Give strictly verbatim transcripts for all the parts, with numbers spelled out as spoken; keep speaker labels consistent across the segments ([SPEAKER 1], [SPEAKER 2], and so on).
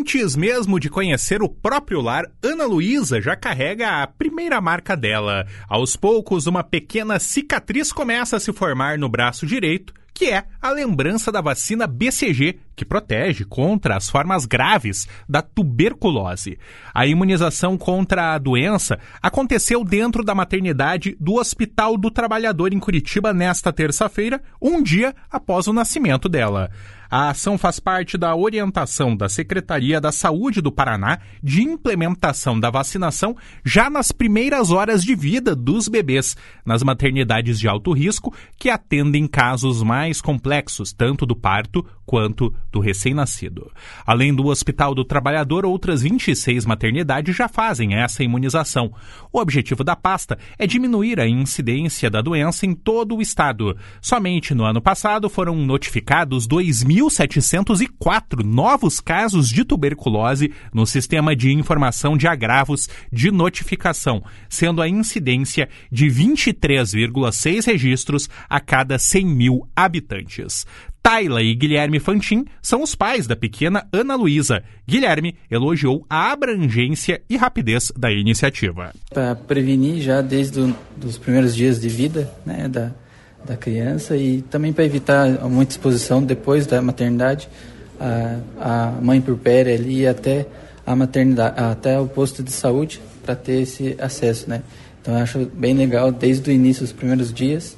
[SPEAKER 1] Antes mesmo de conhecer o próprio lar, Ana Luísa já carrega a primeira marca dela. Aos poucos, uma pequena cicatriz começa a se formar no braço direito, que é a lembrança da vacina B C G, que protege contra as formas graves da tuberculose. A imunização contra a doença aconteceu dentro da maternidade do Hospital do Trabalhador em Curitiba nesta terça-feira, um dia após o nascimento dela. A ação faz parte da orientação da Secretaria da Saúde do Paraná de implementação da vacinação já nas primeiras horas de vida dos bebês, nas maternidades de alto risco que atendem casos mais complexos, tanto do parto quanto do recém-nascido. Além do Hospital do Trabalhador, outras vinte e seis maternidades já fazem essa imunização. O objetivo da pasta é diminuir a incidência da doença em todo o estado. Somente no ano passado foram notificados dois mil setecentos e quatro novos casos de tuberculose no Sistema de Informação de Agravos de Notificação, sendo a incidência de vinte e três vírgula seis registros a cada cem mil habitantes. Tayla e Guilherme Fantin são os pais da pequena Ana Luísa. Guilherme elogiou a abrangência e rapidez da iniciativa.
[SPEAKER 2] Para prevenir já desde os primeiros dias de vida, né, da, da criança, e também para evitar muita exposição depois da maternidade, a, a mãe puerpéria ali até a maternidade, até o posto de saúde, para ter esse acesso, né? Então eu acho bem legal, desde o início dos primeiros dias,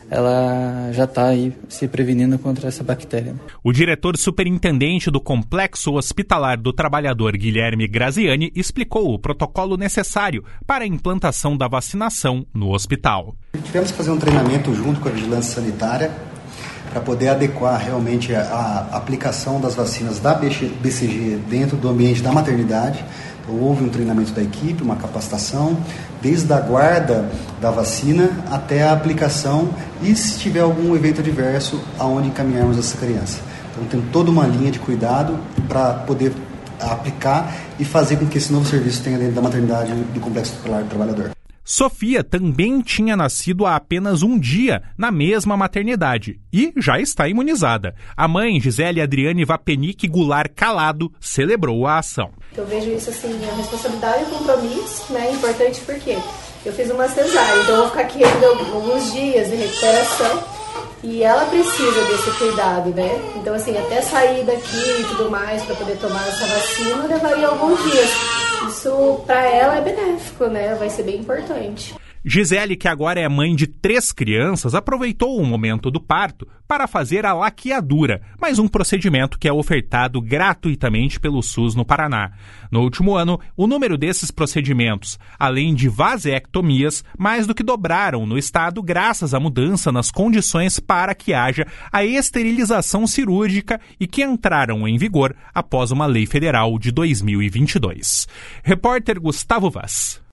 [SPEAKER 2] ela já está aí se prevenindo contra essa bactéria.
[SPEAKER 1] O diretor superintendente do Complexo Hospitalar do Trabalhador, Guilherme Graziani, explicou o protocolo necessário para a implantação da vacinação no hospital.
[SPEAKER 3] Tivemos que fazer um treinamento junto com a Vigilância Sanitária para poder adequar realmente a, a aplicação das vacinas da B C G dentro do ambiente da maternidade. Então, houve um treinamento da equipe, uma capacitação, desde a guarda da vacina até a aplicação e, se tiver algum evento adverso, aonde encaminharmos essa criança. Então, tem toda uma linha de cuidado para poder aplicar e fazer com que esse novo serviço tenha dentro da maternidade do Complexo Hospitalar do Trabalhador.
[SPEAKER 1] Sofia também tinha nascido há apenas um dia na mesma maternidade e já está imunizada. A mãe, Gisele Adriane Vapenick Goulart Calado, celebrou a ação.
[SPEAKER 4] Eu vejo isso assim, a responsabilidade e o compromisso, né, importante porque eu fiz uma cesárea, então eu vou ficar aqui ainda alguns dias de recuperação e ela precisa desse cuidado, né? Então assim, até sair daqui e tudo mais para poder tomar essa vacina levaria alguns dias. Isso para ela é benéfico, né? Vai ser bem importante.
[SPEAKER 1] Gisele, que agora é mãe de três crianças, aproveitou o momento do parto para fazer a laqueadura, mais um procedimento que é ofertado gratuitamente pelo SUS no Paraná. No último ano, o número desses procedimentos, além de vasectomias, mais do que dobraram no estado graças à mudança nas condições para que haja a esterilização cirúrgica e que entraram em vigor após uma lei federal de dois mil e vinte e dois. Repórter Gustavo Vaz.